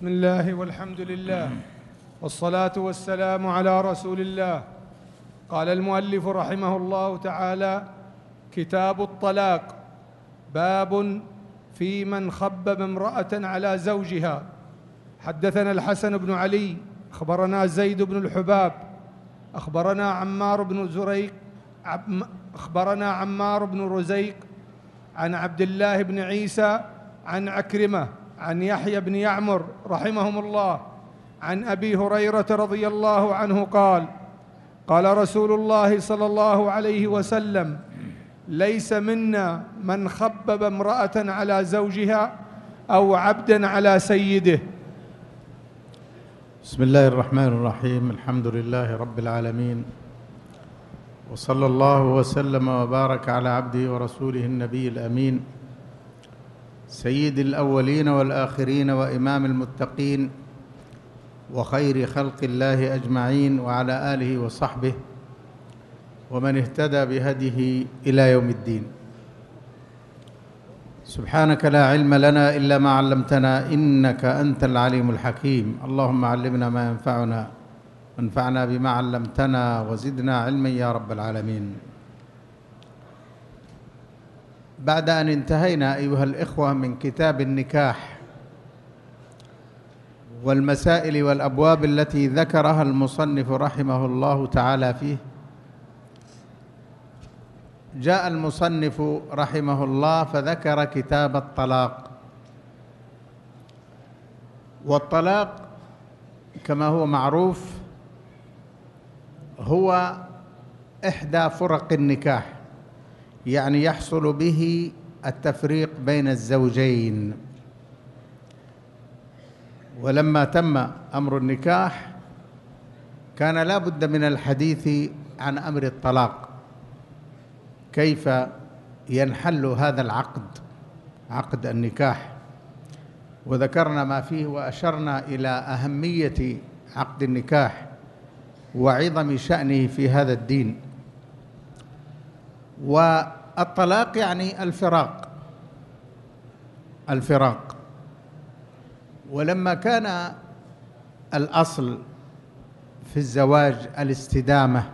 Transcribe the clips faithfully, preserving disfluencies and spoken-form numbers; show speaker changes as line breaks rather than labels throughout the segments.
بسم الله والحمد لله والصلاة والسلام على رسول الله. قال المؤلف رحمه الله تعالى: كتاب الطلاق، باب في من خبب امرأة على زوجها. حدثنا الحسن بن علي أخبرنا زيد بن الحباب أخبرنا عمار بن زريق أخبرنا عمار بن رزيق عن عبد الله بن عيسى عن عكرمة عن يحيى بن يعمر رحمهم الله عن أبي هريرة رضي الله عنه قال: قال رسول الله صلى الله عليه وسلم: ليس منا من خبب امرأة على زوجها أو عبدا على سيده.
بسم الله الرحمن الرحيم. الحمد لله رب العالمين، وصلى الله وسلم وبارك على عبده ورسوله النبي الأمين سيد الأولين والآخرين وإمام المتقين وخير خلق الله أجمعين، وعلى آله وصحبه ومن اهتدى بهديه إلى يوم الدين. سبحانك لا علم لنا إلا ما علمتنا إنك أنت العليم الحكيم. اللهم علمنا ما ينفعنا وانفعنا بما علمتنا وزدنا علما يا رب العالمين. بعد أن انتهينا أيها الإخوة من كتاب النكاح والمسائل والأبواب التي ذكرها المصنف رحمه الله تعالى فيه، جاء المصنف رحمه الله فذكر كتاب الطلاق. والطلاق كما هو معروف هو إحدى فرق النكاح، يعني يحصل به التفريق بين الزوجين. ولما تم أمر النكاح كان لا بد من الحديث عن أمر الطلاق، كيف ينحل هذا العقد، عقد النكاح، وذكرنا ما فيه وأشرنا إلى أهمية عقد النكاح وعظم شأنه في هذا الدين. والطلاق يعني الفراق، الفراق. ولما كان الأصل في الزواج الاستدامة،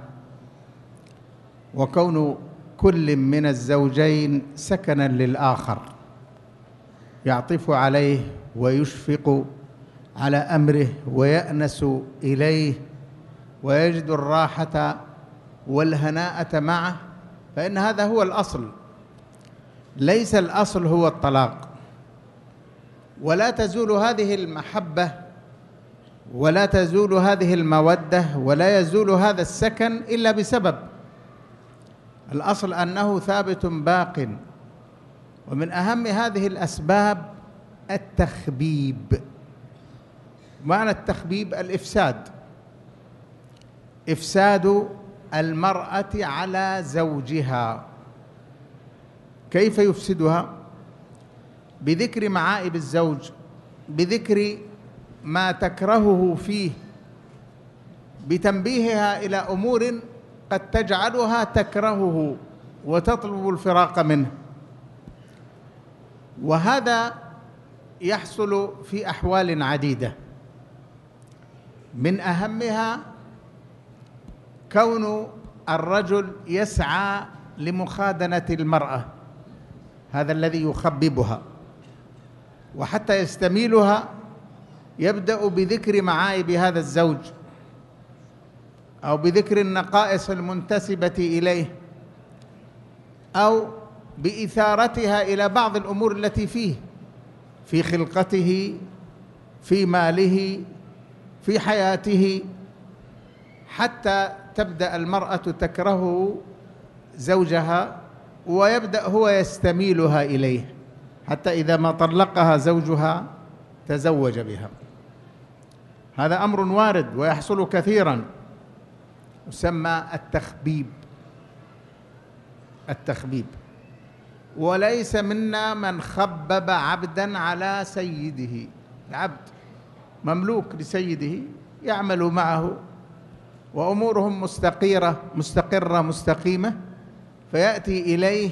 وكون كل من الزوجين سكنا للآخر، يعطف عليه ويشفق على أمره ويأنس إليه ويجد الراحة والهناءة معه، فإن هذا هو الأصل. ليس الأصل هو الطلاق. ولا تزول هذه المحبة ولا تزول هذه المودة ولا يزول هذا السكن إلا بسبب. الأصل أنه ثابت باق. ومن أهم هذه الأسباب التخبيب. معنى التخبيب الإفساد، إفساد المرأة على زوجها. كيف يفسدها؟ بذكر معائب الزوج، بذكر ما تكرهه فيه، بتنبيهها إلى أمور قد تجعلها تكرهه وتطلب الفراق منه. وهذا يحصل في أحوال عديدة، من أهمها كون الرجل يسعى لمخادنة المرأة، هذا الذي يخببها، وحتى يستميلها يبدأ بذكر معايب هذا الزوج أو بذكر النقائص المنتسبة إليه أو بإثارتها إلى بعض الأمور التي فيه، في خلقته، في ماله، في حياته، حتى تبدأ المرأة تكره زوجها ويبدأ هو يستميلها إليه، حتى إذا ما طلقها زوجها تزوج بها. هذا أمر وارد ويحصل كثيرا، يسمى التخبيب. التخبيب. وليس منا من خبب عبدا على سيده. العبد مملوك لسيده، يعمل معه وأمورهم مستقيرة مستقرة مستقيمة، فيأتي إليه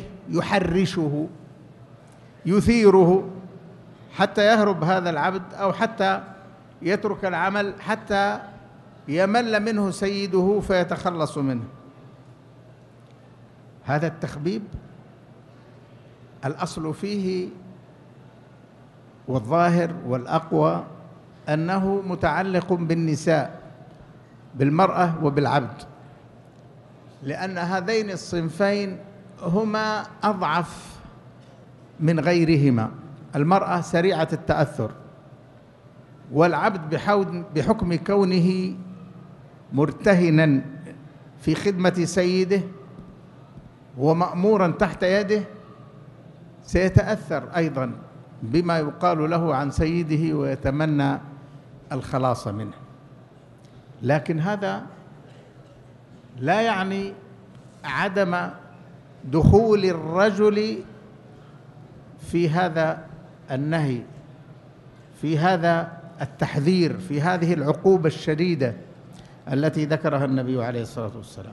يحرشه يثيره حتى يهرب هذا العبد، أو حتى يترك العمل حتى يمل منه سيده فيتخلص منه. هذا التخبيب الأصل فيه والظاهر والأقوى أنه متعلق بالنساء، بالمرأة وبالعبد، لأن هذين الصنفين هما أضعف من غيرهما. المرأة سريعة التأثر، والعبد بحكم كونه مرتهنا في خدمة سيده ومأمورا تحت يده سيتأثر أيضا بما يقال له عن سيده ويتمنى الخلاص منه. لكن هذا لا يعني عدم دخول الرجل في هذا النهي، في هذا التحذير، في هذه العقوبة الشديدة التي ذكرها النبي عليه الصلاة والسلام.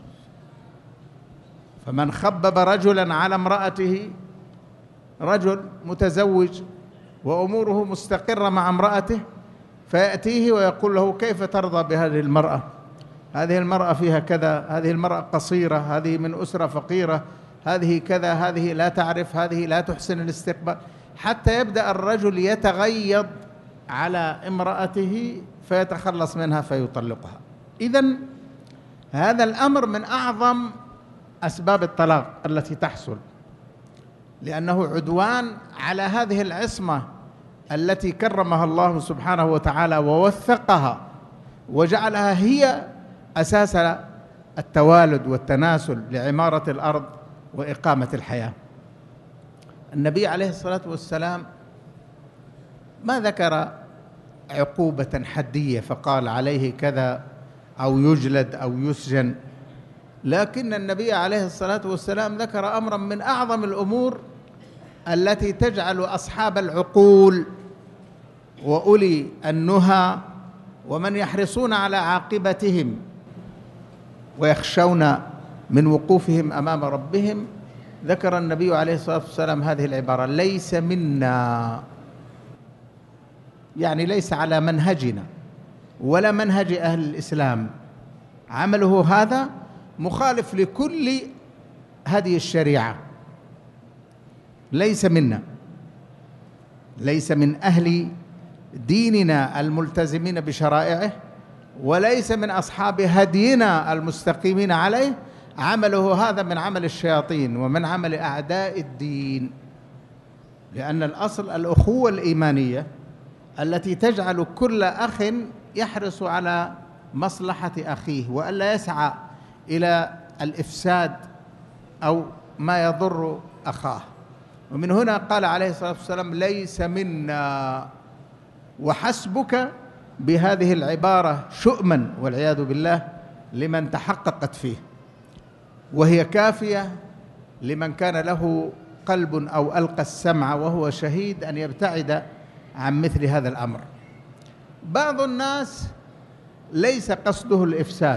فمن خبب رجلا على امرأته، رجل متزوج وأموره مستقرة مع امرأته، فيأتيه ويقول له: كيف ترضى بهذه المرأة؟ هذه المرأة فيها كذا، هذه المرأة قصيرة، هذه من أسرة فقيرة، هذه كذا، هذه لا تعرف، هذه لا تحسن الاستقبال، حتى يبدأ الرجل يتغيظ على امرأته فيتخلص منها فيطلقها. إذن هذا الأمر من أعظم أسباب الطلاق التي تحصل، لأنه عدوان على هذه العصمة التي كرمها الله سبحانه وتعالى ووثقها وجعلها هي أساس التوالد والتناسل لعمارة الأرض وإقامة الحياة. النبي عليه الصلاة والسلام ما ذكر عقوبة حدية فقال عليه كذا أو يجلد أو يسجن، لكن النبي عليه الصلاة والسلام ذكر أمرا من أعظم الأمور التي تجعل أصحاب العقول وأولي النهى ومن يحرصون على عاقبتهم ويخشون من وقوفهم أمام ربهم. ذكر النبي عليه الصلاة والسلام هذه العبارة: ليس منا، يعني ليس على منهجنا ولا منهج أهل الإسلام، عمله هذا مخالف لكل هدي الشريعة، ليس منا، ليس من أهل ديننا الملتزمين بشرائعه، وليس من أصحاب هدينا المستقيمين عليه، عمله هذا من عمل الشياطين ومن عمل أعداء الدين. لأن الأصل الأخوة الإيمانية التي تجعل كل أخ يحرص على مصلحة أخيه وألا يسعى إلى الإفساد أو ما يضر أخاه. ومن هنا قال عليه الصلاة والسلام: ليس منا. وحسبك بهذه العبارة شؤما والعياذ بالله لمن تحققت فيه، وهي كافية لمن كان له قلب أو ألقى السمع وهو شهيد أن يبتعد عن مثل هذا الأمر. بعض الناس ليس قصده الإفساد،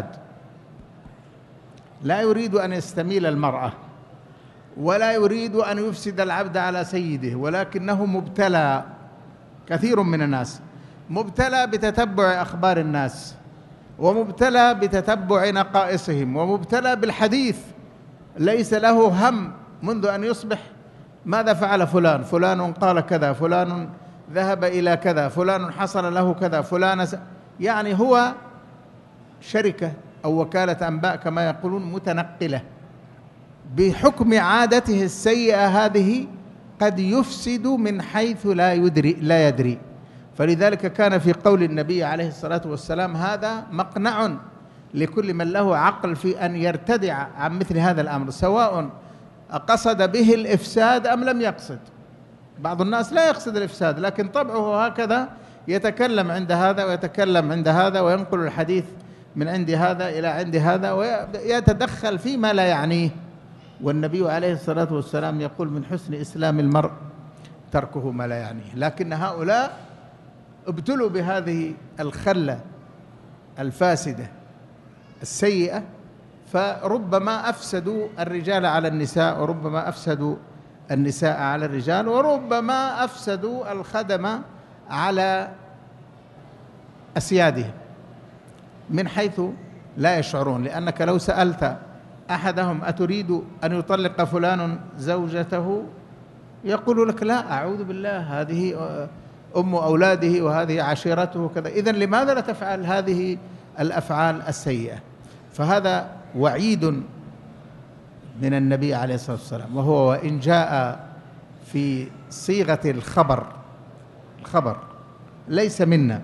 لا يريد أن يستميل المرأة ولا يريد أن يفسد العبد على سيده، ولكنه مبتلى، كثير من الناس مبتلى بتتبع أخبار الناس، ومبتلى بتتبع نقائصهم، ومبتلى بالحديث، ليس له هم منذ أن يصبح ماذا فعل فلان، فلان قال كذا، فلان ذهب إلى كذا، فلان حصل له كذا، فلان س... يعني هو شركة أو وكالة أنباء كما يقولون متنقلة، بحكم عادته السيئة هذه قد يفسد من حيث لا يدري لا يدري. فلذلك كان في قول النبي عليه الصلاة والسلام: هذا مقنع لكل من له عقل في أن يرتدع عن مثل هذا الأمر، سواء قصد به الإفساد أم لم يقصد. بعض الناس لا يقصد الإفساد، لكن طبعه هكذا، يتكلم عند هذا ويتكلم عند هذا وينقل الحديث من عند هذا إلى عند هذا ويتدخل فيما لا يعنيه. والنبي عليه الصلاة والسلام يقول: من حسن إسلام المرء تركه ما لا يعنيه. لكن هؤلاء ابتلوا بهذه الخلة الفاسدة السيئة، فربما أفسدوا الرجال على النساء، وربما أفسدوا النساء على الرجال، وربما أفسدوا الخدم على أسيادهم من حيث لا يشعرون، لأنك لو سألت أحدهم أتريد أن يطلق فلان زوجته يقول لك لا، أعوذ بالله، هذه أم أولاده وهذه عشيرته كذا. إذن لماذا لا تفعل هذه الأفعال السيئة؟ فهذا وعيد من النبي عليه الصلاة والسلام، وهو وإن جاء في صيغة الخبر الخبر ليس منا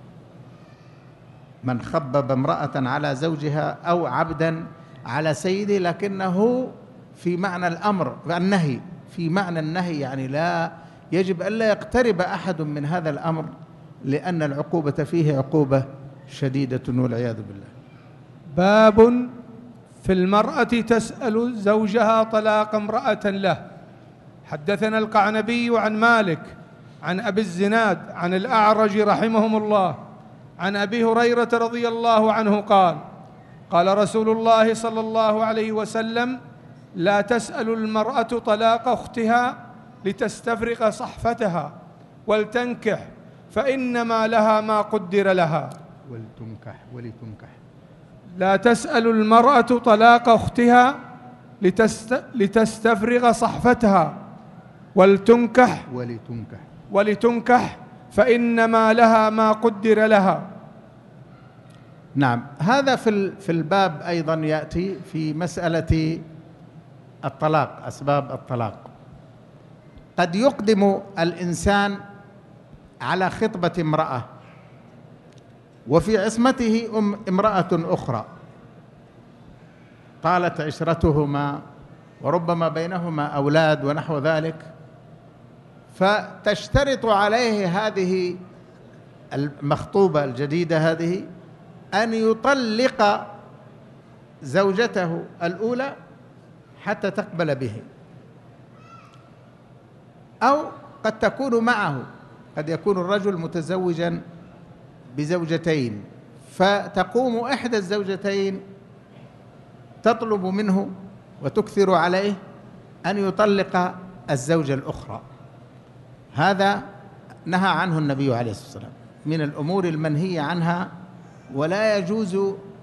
من خبب امرأة على زوجها أو عبدا على سيده، لكنه في معنى الأمر النهي، في معنى النهي، يعني لا يجب ألا يقترب أحد من هذا الأمر، لأن العقوبة فيه عقوبة شديدة والعياذ بالله.
باب في المرأة تسأل زوجها طلاق امرأة له. حدثنا القعنبي عن مالك عن أبي الزناد عن الأعرج رحمهم الله عن أبي هريرة رضي الله عنه قال: قال رسول الله صلى الله عليه وسلم: لا تسأل المرأة طلاق أختها لتستفرغ صحفتها ولتنكح، فإنما لها ما قدر لها.
ولتنكح ولتنكح
لا تسأل المرأة طلاق أختها لتست... لتستفرغ صحفتها ولتنكح
ولتنكح
ولتنكح فإنما لها ما قدر لها.
نعم، هذا في في الباب أيضا يأتي في مسألة الطلاق، أسباب الطلاق. قد يقدم الإنسان على خطبة امرأة وفي عصمته أم امرأة أخرى طالت عشرتهما وربما بينهما أولاد ونحو ذلك، فتشترط عليه هذه المخطوبة الجديدة هذه أن يطلق زوجته الأولى حتى تقبل به، أو قد تكون معه، قد يكون الرجل متزوجا بزوجتين، فتقوم إحدى الزوجتين تطلب منه وتكثر عليه أن يطلق الزوجة الأخرى. هذا نهى عنه النبي عليه الصلاة والسلام، من الأمور المنهية عنها، ولا يجوز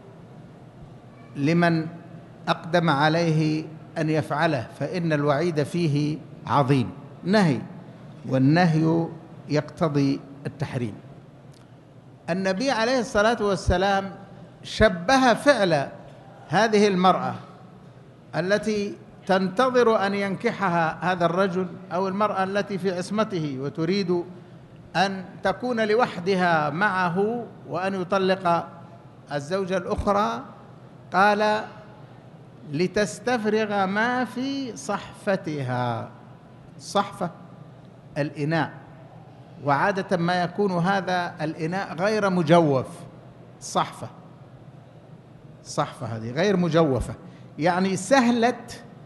لمن أقدم عليه أن يفعله، فإن الوعيد فيه عظيم. نهي، والنهي يقتضي التحريم. النبي عليه الصلاة والسلام شبه فعل هذه المرأة التي تنتظر أن ينكحها هذا الرجل، أو المرأة التي في عصمته وتريد أن تكون لوحدها معه وأن يطلق الزوجة الأخرى، قال: لتستفرغ ما في صحفتها. صحفة الإناء، وعادة ما يكون هذا الإناء غير مجوف. صحفة الصحفة هذه غير مجوفة، يعني سهلة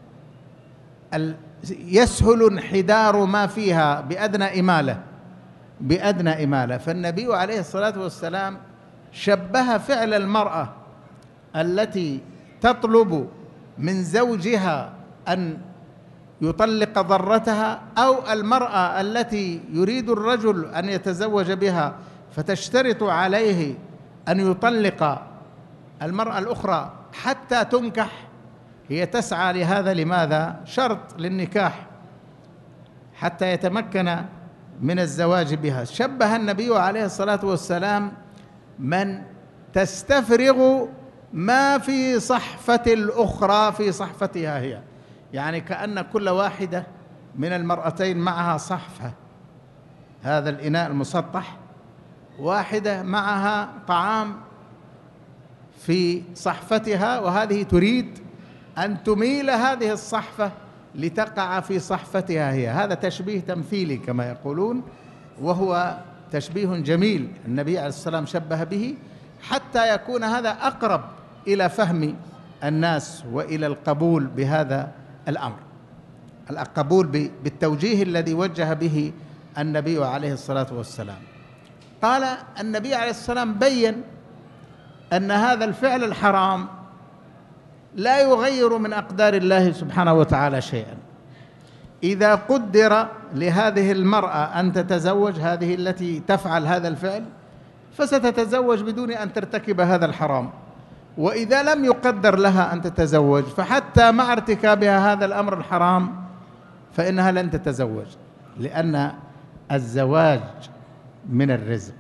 يسهل انحدار ما فيها بأدنى إمالة بأدنى إمالة. فالنبي عليه الصلاة والسلام شبه فعل المرأة التي تطلب من زوجها أن يطلق ضرتها، أو المرأة التي يريد الرجل أن يتزوج بها فتشترط عليه أن يطلق المرأة الأخرى حتى تنكح. هي تسعى لهذا، لماذا؟ شرط للنكاح حتى يتمكن من الزواج بها. شبه النبي عليه الصلاة والسلام من تستفرغ ما في صحفة الأخرى في صحفتها هي، يعني كأن كل واحدة من المرأتين معها صحفة، هذا الإناء المسطح، واحدة معها طعام في صحفتها، وهذه تريد أن تميل هذه الصحفة لتقع في صحفتها هي. هذا تشبيه تمثيلي كما يقولون، وهو تشبيه جميل النبي عليه الصلاة والسلام شبه به، حتى يكون هذا أقرب إلى فهم الناس وإلى القبول بهذا الأمر، القبول بالتوجيه الذي وجه به النبي عليه الصلاة والسلام. قال النبي عليه الصلاة والسلام بيّن أن هذا الفعل الحرام لا يغير من أقدار الله سبحانه وتعالى شيئا. إذا قدر لهذه المرأة أن تتزوج، هذه التي تفعل هذا الفعل، فستتزوج بدون أن ترتكب هذا الحرام. وإذا لم يقدر لها أن تتزوج فحتى مع ارتكابها هذا الأمر الحرام فإنها لن تتزوج، لأن الزواج من الرزق،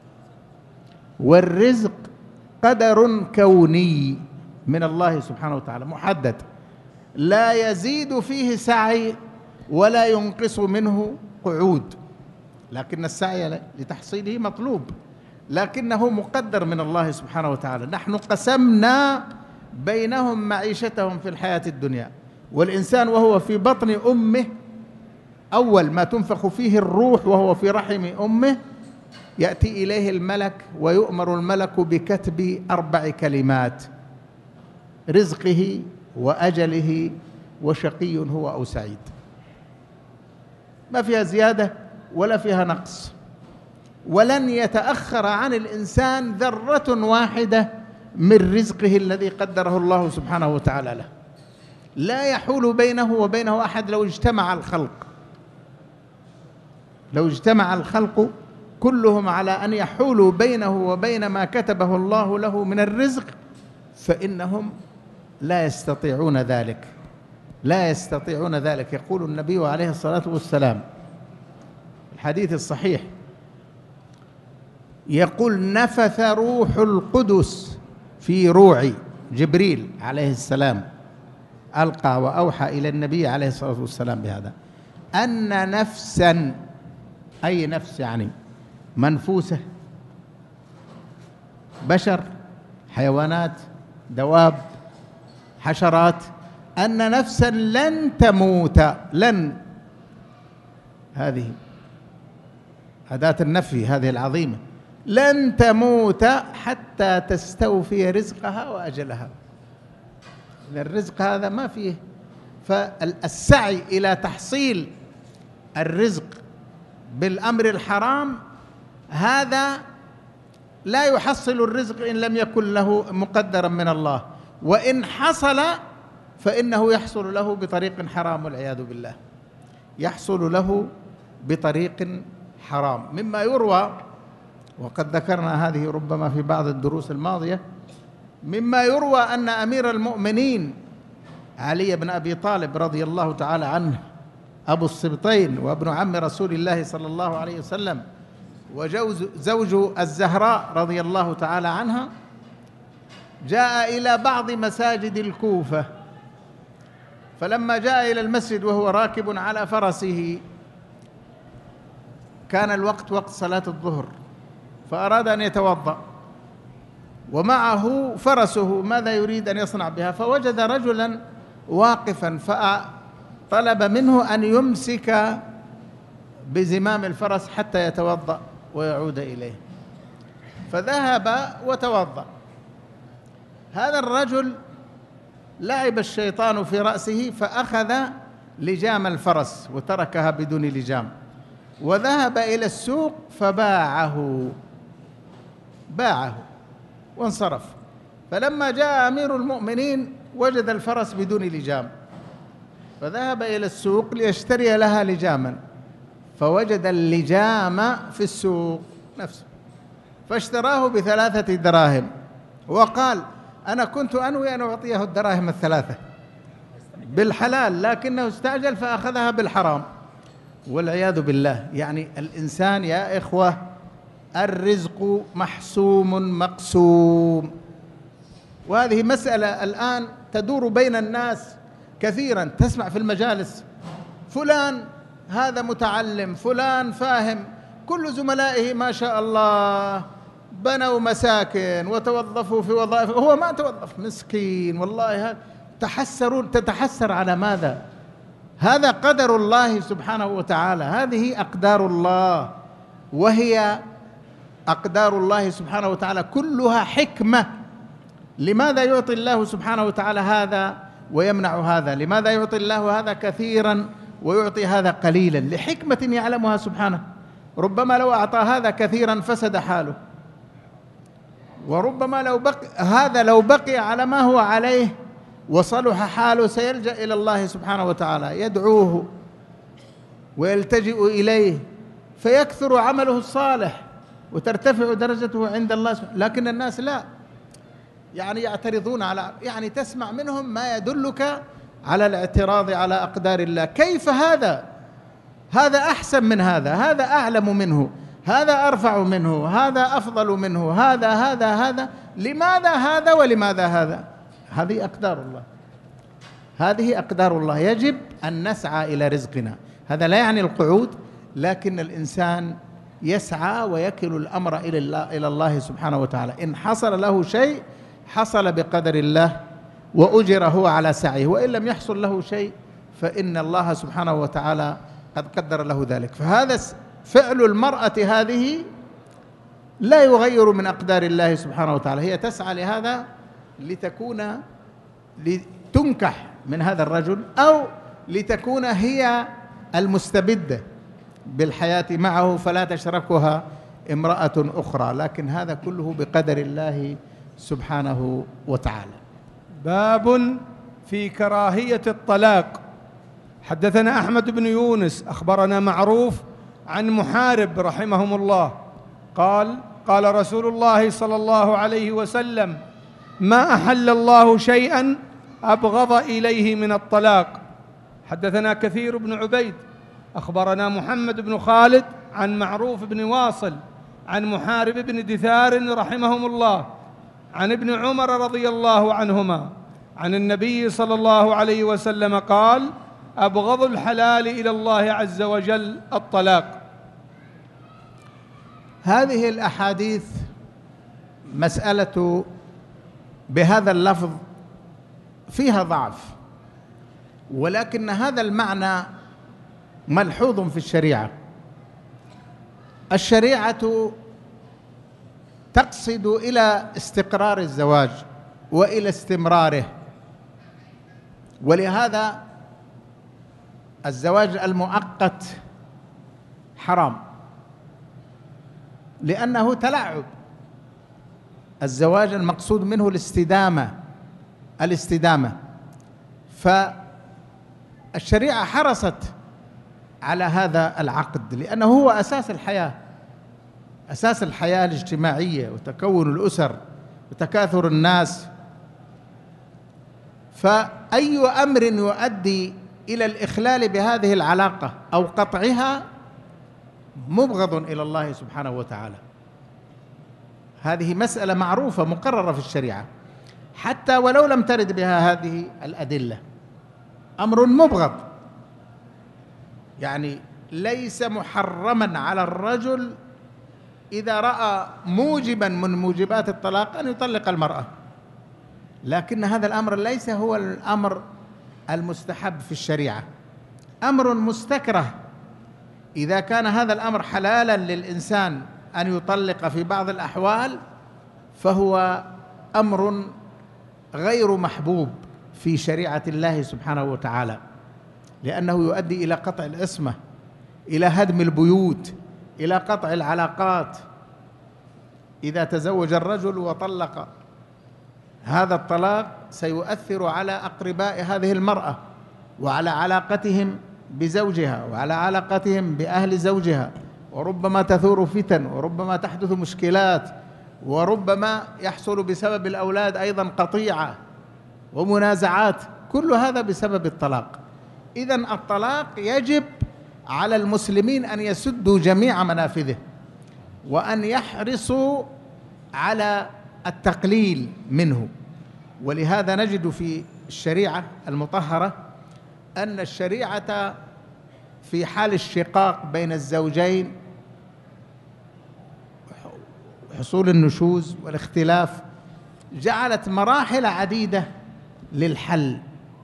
والرزق قدر كوني من الله سبحانه وتعالى محدد، لا يزيد فيه سعي ولا ينقص منه قعود، لكن السعي لتحصيله مطلوب، لكنه مقدر من الله سبحانه وتعالى. نحن قسمنا بينهم معيشتهم في الحياة الدنيا، والإنسان وهو في بطن أمه أول ما تنفخ فيه الروح وهو في رحم أمه يأتي إليه الملك ويؤمر الملك بكتب أربع كلمات: رزقه وأجله وشقي هو أو سعيد. ما فيها زيادة ولا فيها نقص، ولن يتأخر عن الإنسان ذرة واحدة من رزقه الذي قدره الله سبحانه وتعالى له. لا يحول بينه وبينه أحد. لو اجتمع الخلق لو اجتمع الخلق كلهم على أن يحولوا بينه وبين ما كتبه الله له من الرزق فإنهم لا يستطيعون ذلك لا يستطيعون ذلك. يقول النبي عليه الصلاة والسلام في الحديث الصحيح، يقول: نفث روح القدس في روعي. جبريل عليه السلام ألقى وأوحى إلى النبي عليه الصلاة والسلام بهذا، أن نفسا، أي نفس يعني منفوسة، بشر، حيوانات، دواب، حشرات، أن نفسا لن تموت، لن، هذه أداة النفي هذه العظيمة، لن تموت حتى تستوفي رزقها وأجلها. الرزق هذا ما فيه، فالسعي إلى تحصيل الرزق بالأمر الحرام هذا لا يحصل الرزق إن لم يكن له مقدرا من الله، وإن حصل فإنه يحصل له بطريق حرام والعياذ بالله، يحصل له بطريق حرام. مما يروى، وقد ذكرنا هذه ربما في بعض الدروس الماضية، مما يروى أن أمير المؤمنين علي بن أبي طالب رضي الله تعالى عنه، أبو السبطين وابن عم رسول الله صلى الله عليه وسلم وزوج الزهراء رضي الله تعالى عنها، جاء إلى بعض مساجد الكوفة، فلما جاء إلى المسجد وهو راكب على فرسه كان الوقت وقت صلاة الظهر، فأراد أن يتوضأ ومعه فرسه، ماذا يريد أن يصنع بها؟ فوجد رجلا واقفا فطلب منه أن يمسك بزمام الفرس حتى يتوضأ ويعود إليه، فذهب وتوضأ. هذا الرجل لعب الشيطان في رأسه فأخذ لجام الفرس وتركها بدون لجام، وذهب إلى السوق فباعه باعه وانصرف. فلما جاء أمير المؤمنين وجد الفرس بدون لجام، فذهب إلى السوق ليشتري لها لجاما، فوجد اللجام في السوق نفسه، فاشتراه بثلاثة دراهم وقال: أنا كنت أنوي أن أعطيه الدراهم الثلاثة بالحلال، لكنه استعجل فأخذها بالحرام والعياذ بالله. يعني الإنسان يا إخوة الرزق محسوم مقسوم، وهذه مسألة الآن تدور بين الناس كثيرا. تسمع في المجالس فلان هذا متعلم، فلان فاهم، كل زملائه ما شاء الله بنوا مساكن وتوظفوا في وظائف، هو ما توظف، مسكين والله. تحسرون، تتحسر على ماذا؟ هذا قدر الله سبحانه وتعالى، هذه أقدار الله، وهي أقدار الله سبحانه وتعالى كلها حكمة. لماذا يعطي الله سبحانه وتعالى هذا ويمنع هذا؟ لماذا يعطي الله هذا كثيرا ويعطي هذا قليلا؟ لحكمة يعلمها سبحانه. ربما لو أعطى هذا كثيرا فسد حاله، وربما لو بقي هذا لو بقي على ما هو عليه وصلح حاله سيلجأ إلى الله سبحانه وتعالى، يدعوه ويلتجئ إليه فيكثر عمله الصالح، وترتفع درجته عند الله سبحانه. لكن الناس لا، يعني يعترضون على، يعني تسمع منهم ما يدلك على الاعتراض على أقدار الله. كيف هذا؟ هذا أحسن من هذا، هذا أعلم منه، هذا أرفع منه، هذا أفضل منه، هذا هذا هذا لماذا هذا ولماذا هذا؟ هذه أقدار الله، هذه أقدار الله، يجب أن نسعى إلى رزقنا. هذا لا يعني القعود، لكن الإنسان يسعى ويكل الأمر إلى الله, إلى الله سبحانه وتعالى. إن حصل له شيء حصل بقدر الله وأجر هو على سعيه، وإن لم يحصل له شيء فإن الله سبحانه وتعالى قد قدر له ذلك. فهذا فعل المرأة هذه لا يغير من أقدار الله سبحانه وتعالى، هي تسعى لهذا لتكون لتنكح من هذا الرجل، أو لتكون هي المستبدة بالحياة معه فلا تشركها امرأة أخرى، لكن هذا كله بقدر الله سبحانه وتعالى.
باب في كراهية الطلاق. حدثنا أحمد بن يونس أخبرنا معروف عن محارب رحمهم الله قال قال رسول الله صلى الله عليه وسلم: ما أحل الله شيئا أبغض إليه من الطلاق. حدثنا كثير بن عبيد أخبرنا محمد بن خالد عن معروف بن واصل عن محارب بن دثار رحمهم الله عن ابن عمر رضي الله عنهما عن النبي صلى الله عليه وسلم قال: أبغض الحلال إلى الله عز وجل الطلاق.
هذه الأحاديث مسألة بهذا اللفظ فيها ضعف، ولكن هذا المعنى ملحوظ في الشريعة. الشريعة تقصد إلى استقرار الزواج وإلى استمراره، ولهذا الزواج المؤقت حرام لأنه تلاعب. الزواج المقصود منه الاستدامة الاستدامة فالشريعة حرصت على هذا العقد لأنه هو أساس الحياة، أساس الحياة الاجتماعية وتكون الأسر وتكاثر الناس. فأي أمر يؤدي إلى الإخلال بهذه العلاقة أو قطعها مبغض إلى الله سبحانه وتعالى. هذه مسألة معروفة مقررة في الشريعة، حتى ولو لم ترد بها هذه الأدلة، أمر مبغض. يعني ليس محرما على الرجل إذا رأى موجبا من موجبات الطلاق أن يطلق المرأة، لكن هذا الأمر ليس هو الأمر المستحب في الشريعة، أمر مستكره. إذا كان هذا الأمر حلالا للإنسان أن يطلق في بعض الأحوال فهو أمر غير محبوب في شريعة الله سبحانه وتعالى، لأنه يؤدي إلى قطع العصمة، إلى هدم البيوت، إلى قطع العلاقات. إذا تزوج الرجل وطلق، هذا الطلاق سيؤثر على أقرباء هذه المرأة وعلى علاقتهم بزوجها وعلى علاقتهم بأهل زوجها، وربما تثور فتن، وربما تحدث مشكلات، وربما يحصل بسبب الأولاد أيضا قطيعة ومنازعات، كل هذا بسبب الطلاق. إذن الطلاق يجب على المسلمين أن يسدوا جميع منافذه وأن يحرصوا على التقليل منه. ولهذا نجد في الشريعة المطهرة أن الشريعة في حال الشقاق بين الزوجين، حصول النشوز والاختلاف، جعلت مراحل عديدة للحل: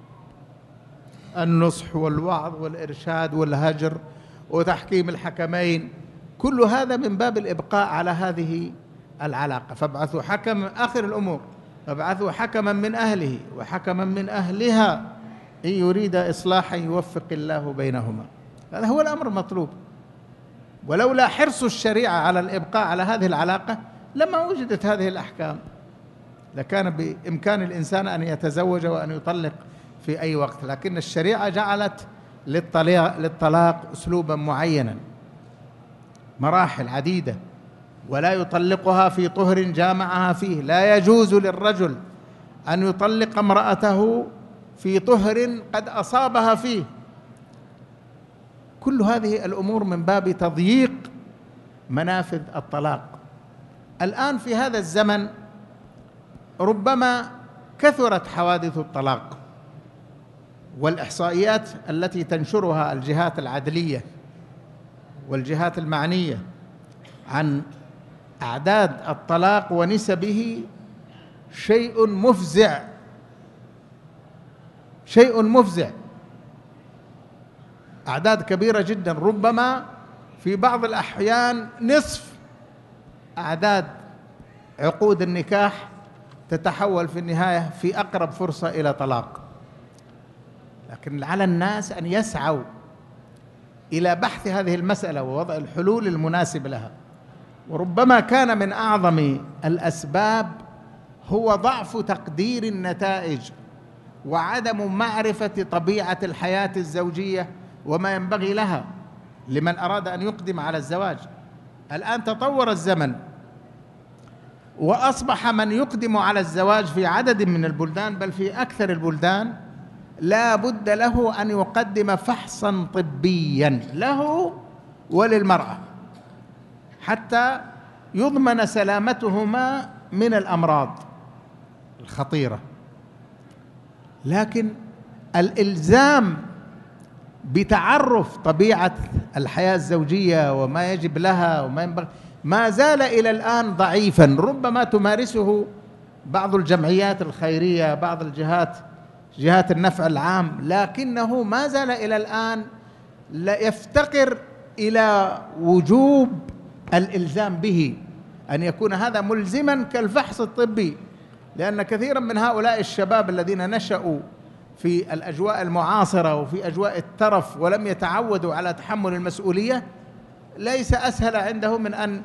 النصح والوعظ والإرشاد والهجر وتحكيم الحكمين، كل هذا من باب الإبقاء على هذه العلاقة. فابعثوا حكم آخر الأمور، فابعثوا حكما من أهله وحكما من أهلها إن يريد إصلاحا يوفق الله بينهما. هذا هو الأمر المطلوب. ولولا حرص الشريعة على الإبقاء على هذه العلاقة لما وجدت هذه الأحكام، لكان بإمكان الإنسان أن يتزوج وأن يطلق في أي وقت. لكن الشريعة جعلت للطلاق, للطلاق أسلوبا معينا، مراحل عديدة ولا يطلقها في طهر جامعها فيه. لا يجوز للرجل أن يطلق امرأته في طهر قد أصابها فيه. كل هذه الأمور من باب تضييق منافذ الطلاق. الآن في هذا الزمن ربما كثرت حوادث الطلاق، والإحصائيات التي تنشرها الجهات العدلية والجهات المعنية عن أعداد الطلاق ونسبه شيء مفزع، شيء مفزع. أعداد كبيرة جدا، ربما في بعض الأحيان نصف أعداد عقود النكاح تتحول في النهاية في أقرب فرصة إلى طلاق. لكن على الناس أن يسعوا إلى بحث هذه المسألة ووضع الحلول المناسبة لها. وربما كان من أعظم الأسباب هو ضعف تقدير النتائج وعدم معرفة طبيعة الحياة الزوجية وما ينبغي لها لمن أراد أن يقدم على الزواج. الآن تطور الزمن وأصبح من يقدم على الزواج في عدد من البلدان، بل في أكثر البلدان، لا بد له أن يقدم فحصا طبيا له وللمرأة حتى يضمن سلامتهما من الأمراض الخطيرة. لكن الإلزام بتعرف طبيعة الحياة الزوجية وما يجب لها وما ينبغي ما زال إلى الآن ضعيفا. ربما تمارسه بعض الجمعيات الخيرية، بعض الجهات، جهات النفع العام، لكنه ما زال إلى الآن لا يفتقر إلى وجوب الإلزام به، أن يكون هذا ملزما كالفحص الطبي. لأن كثيرا من هؤلاء الشباب الذين نشأوا في الأجواء المعاصرة وفي أجواء الترف ولم يتعودوا على تحمل المسؤولية، ليس أسهل عنده من أن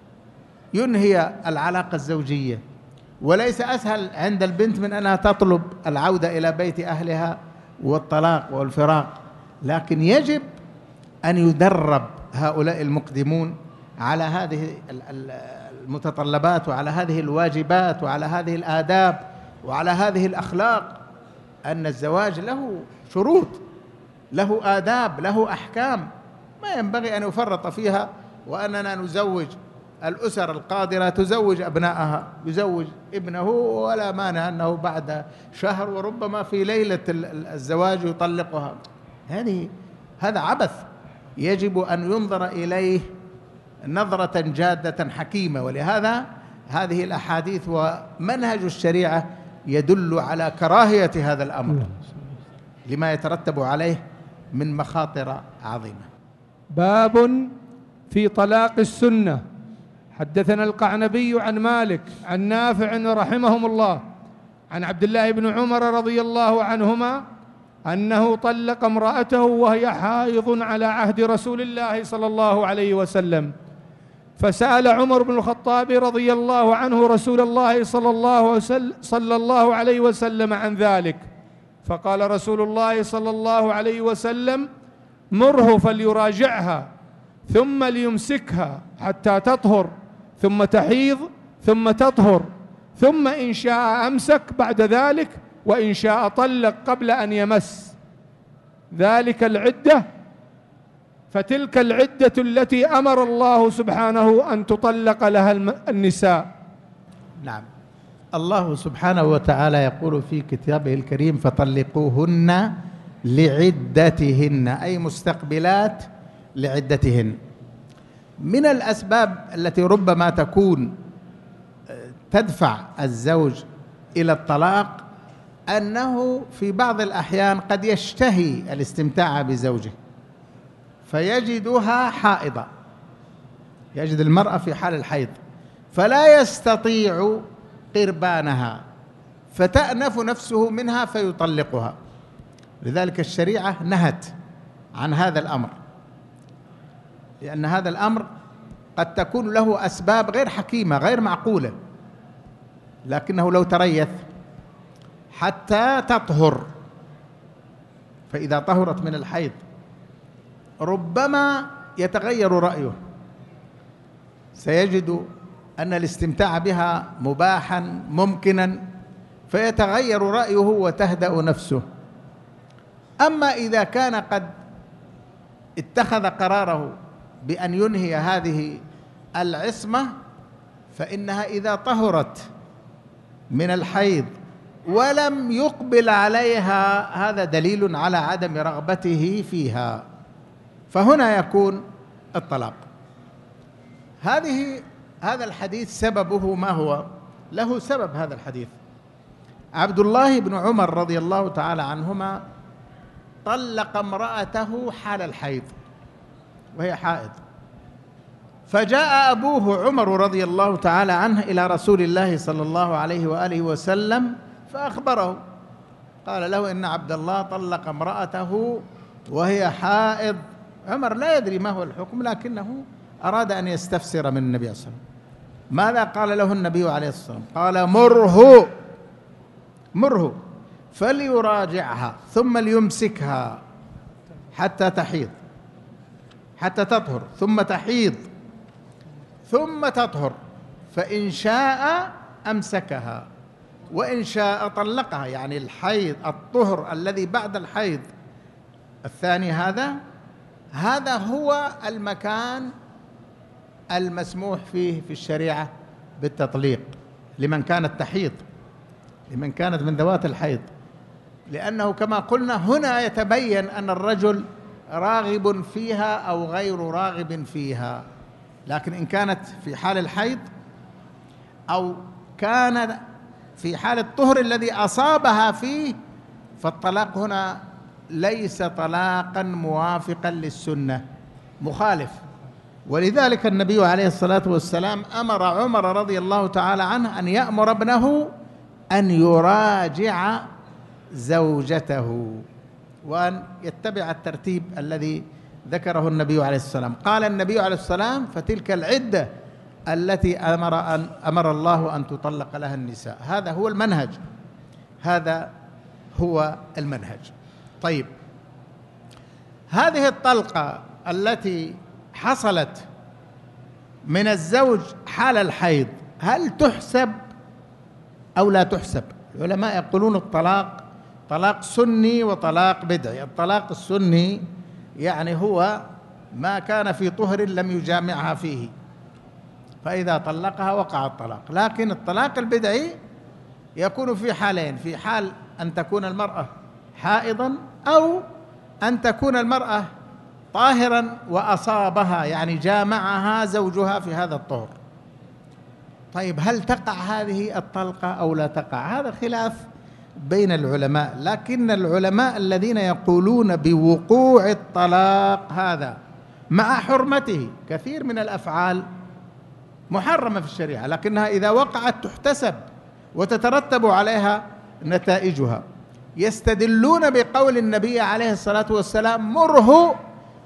ينهي العلاقة الزوجية، وليس أسهل عند البنت من أنها تطلب العودة إلى بيت أهلها والطلاق والفراق. لكن يجب أن يدرب هؤلاء المقدمون على هذه المتطلبات وعلى هذه الواجبات وعلى هذه الآداب وعلى هذه الأخلاق، أن الزواج له شروط، له آداب، له أحكام ما ينبغي أن يفرط فيها. وأننا نزوج الأسر القادرة تزوج أبنائها، يزوج ابنه ولا مانع أنه بعد شهر وربما في ليلة الزواج يطلقها. هذه هذا عبث يجب أن ينظر إليه نظرة جادة حكيمة. ولهذا هذه الأحاديث ومنهج الشريعة يدل على كراهية هذا الأمر لما يترتب عليه من مخاطر عظيمة.
باب في طلاق السنة. حدثنا القعنبي عن مالك عن نافع رحمهم الله عن عبد الله بن عمر رضي الله عنهما أنه طلق امرأته وهي حائض على عهد رسول الله صلى الله عليه وسلم، فسأل عمر بن الخطاب رضي الله عنه رسول الله صلى الله, صلى الله عليه وسلم عن ذلك، فقال رسول الله صلى الله عليه وسلم: مره فليراجعها ثم ليمسكها حتى تطهر ثم تحيض ثم تطهر، ثم إن شاء أمسك بعد ذلك وإن شاء طلق قبل أن يمس. ذلك العدة، فتلك العدة التي أمر الله سبحانه أن تطلق لها النساء.
نعم، الله سبحانه وتعالى يقول في كتابه الكريم: فطلقوهن لعدتهن، أي مستقبلات لعدتهن. من الأسباب التي ربما تكون تدفع الزوج إلى الطلاق أنه في بعض الأحيان قد يشتهي الاستمتاع بزوجه فيجدها حائضة، يجد المرأة في حال الحيض فلا يستطيع قربانها فتأنف نفسه منها فيطلقها. لذلك الشريعة نهت عن هذا الأمر، لأن هذا الأمر قد تكون له أسباب غير حكيمة غير معقولة، لكنه لو تريث حتى تطهر، فإذا طهرت من الحيض ربما يتغير رأيه سيجد أن الاستمتاع بها مباحا ممكنا، فيتغير رأيه وتهدأ نفسه. أما إذا كان قد اتخذ قراره بأن ينهي هذه العصمة، فإنها إذا طهرت من الحيض ولم يقبل عليها هذا دليل على عدم رغبته فيها، فهنا يكون الطلاق. هذه هذا الحديث سببه ما هو؟ له سبب هذا الحديث. عبد الله بن عمر رضي الله تعالى عنهما طلق امرأته حال الحيض وهي حائض، فجاء أبوه عمر رضي الله تعالى عنه إلى رسول الله صلى الله عليه وآله وسلم فأخبره، قال له إن عبد الله طلق امرأته وهي حائض. عمر لا يدري ما هو الحكم، لكنه أراد أن يستفسر من النبي صلى الله عليه وسلم. ماذا قال له النبي عليه الصلاة والسلام؟ قال مره مره فليراجعها ثم ليمسكها حتى تحيض، حتى تطهر، ثم تحيض، ثم تطهر، فإن شاء أمسكها وإن شاء طلقها. يعني الحيض، الطهر الذي بعد الحيض الثاني، هذا هذا هو المكان المسموح فيه في الشريعة بالتطليق لمن كانت تحيض، لمن كانت من ذوات الحيض، لأنه كما قلنا هنا يتبين أن الرجل راغب فيها أو غير راغب فيها. لكن إن كانت في حال الحيض أو كان في حال الطهر الذي أصابها فيه، فالطلاق هنا ليس طلاقا موافقا للسنة، مخالف. ولذلك النبي عليه الصلاة والسلام أمر عمر رضي الله تعالى عنه أن يأمر ابنه أن يراجع زوجته وأن يتبع الترتيب الذي ذكره النبي عليه الصلاة والسلام. قال النبي عليه الصلاة والسلام فتلك العدة التي أمر, أن أمر الله أن تطلق لها النساء. هذا هو المنهج، هذا هو المنهج. طيب، هذه الطلقة التي حصلت من الزوج حال الحيض هل تحسب أو لا تحسب؟ العلماء يقولون الطلاق طلاق سني وطلاق بدعي. الطلاق السني يعني هو ما كان في طهر لم يجامعها فيه، فإذا طلقها وقع الطلاق. لكن الطلاق البدعي يكون في حالين: في حال أن تكون المرأة حائضا، أو أن تكون المرأة طاهرا وأصابها، يعني جامعها زوجها في هذا الطهر. طيب، هل تقع هذه الطلقة أو لا تقع؟ هذا خلاف بين العلماء، لكن العلماء الذين يقولون بوقوع الطلاق هذا مع حرمته، كثير من الأفعال محرمة في الشريعة لكنها إذا وقعت تحتسب وتترتب عليها نتائجها، يستدلون بقول النبي عليه الصلاة والسلام مره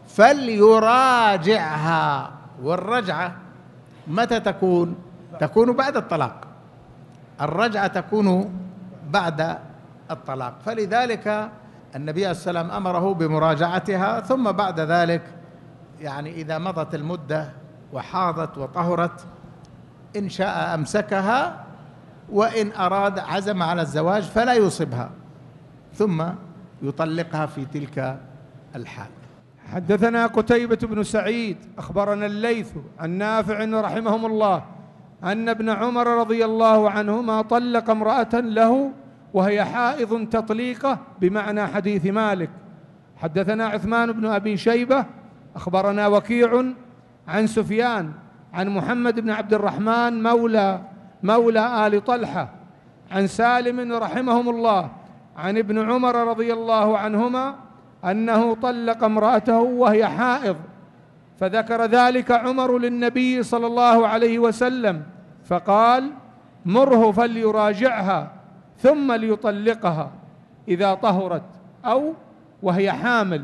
فليراجعها. والرجعة متى تكون؟ تكون بعد الطلاق. الرجعة تكون بعد الطلاق، فلذلك النبي عليه الصلاة والسلام أمره بمراجعتها، ثم بعد ذلك يعني إذا مضت المدة وحاضت وطهرت إن شاء أمسكها، وإن أراد عزم على الزواج فلا يصبها، ثم يطلقها في تلك الحال.
حدثنا قتيبة بن سعيد أخبرنا الليث عن نافع رحمهم الله أن ابن عمر رضي الله عنهما طلق امرأة له وهي حائض تطليقه بمعنى حديث مالك. حدثنا عثمان بن أبي شيبة أخبرنا وكيع عن سفيان عن محمد بن عبد الرحمن مولى مولى آل طلحة عن سالم رحمهم الله عن ابن عمر رضي الله عنهما أنه طلق امرأته وهي حائض، فذكر ذلك عمر للنبي صلى الله عليه وسلم فقال مره فليراجعها ثم ليطلقها إذا طهرت أو وهي حامل.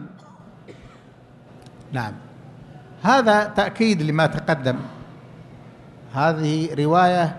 نعم، هذا تأكيد لما تقدم. هذه رواية